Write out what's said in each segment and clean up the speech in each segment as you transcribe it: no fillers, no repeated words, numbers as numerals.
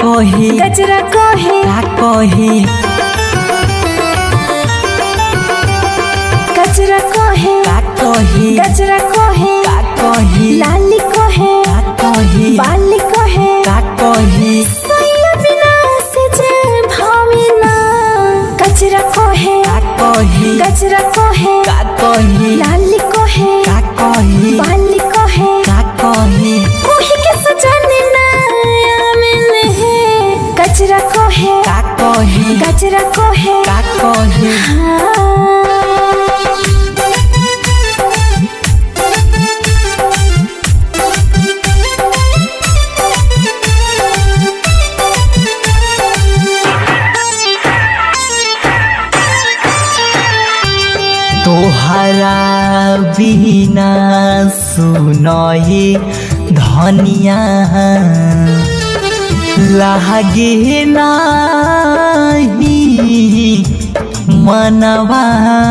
कहे गजरा कहे का कहे गजरा कहे का कहे गजरा कहे का कहे लाली कहे का कहे बाली कहे का कहे सैया बिना से जे भाविना गजरा कहे का कहे गजरा कहे का कहे लाली कहे का कहे बाली कहे का कहे कोही के सजाने ना मिले है गजरा कहे का कहे गजरा कहे का कहे हाँ। तोहरा बिना सुनए धनिया लागे नाही मनवा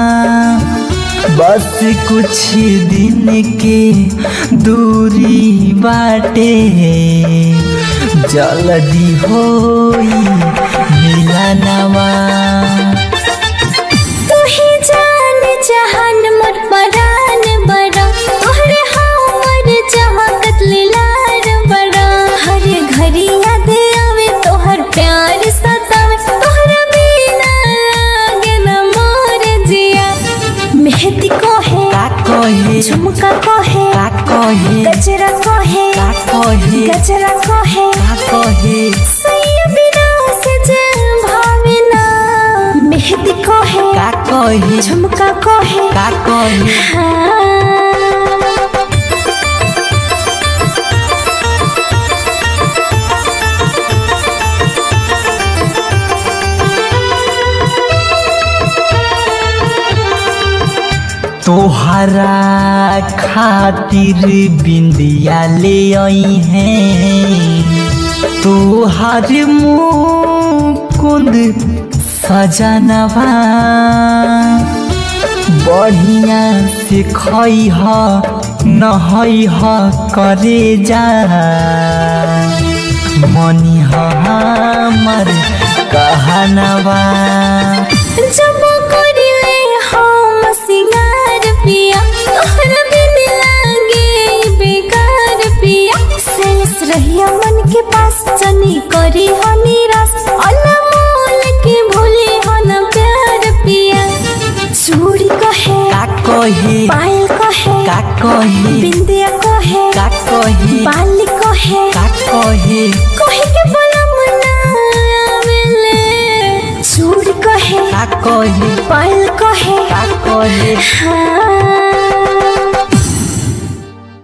बस कुछ दिन के दूरी बाटे जल्दी होई मिलनवा जहान मोर परान बड़ा तोहरे हमर चमकत लीलार बड़ा हर घड़ी याद आवे तोहर प्यार सतावे तोहरा बिना लागे न मोर जिया मेहंदी कहे का कहे झुमका कहे का कहे गजरा कहे का कहे गजरा कहे का कहे सैया बिना से जे भाविना मेहंदी कहे का कहे झुमका कहे का कहे हाँ। तोहरा खातिर बिंदिया ले आई हैं तोहर मुकुंद सजनवा बढ़िया से खइह नहइह करे जा मनी हमर कहनवा जब करिले हम सिंगार पिया तोहरा बिन लागे बेकार पिया शेष रहिया मन के पास चनी करी हो निराश अनमोल के भूले हो न प्यार पिया चूड़ी कहे का कहे पायल कहे का कहे बिंदिया कहे का कहे बाली कहे का कहे कहे के बोला मना मिले चूड़ी कहे का कहे पायल कहे का कहे हाँ।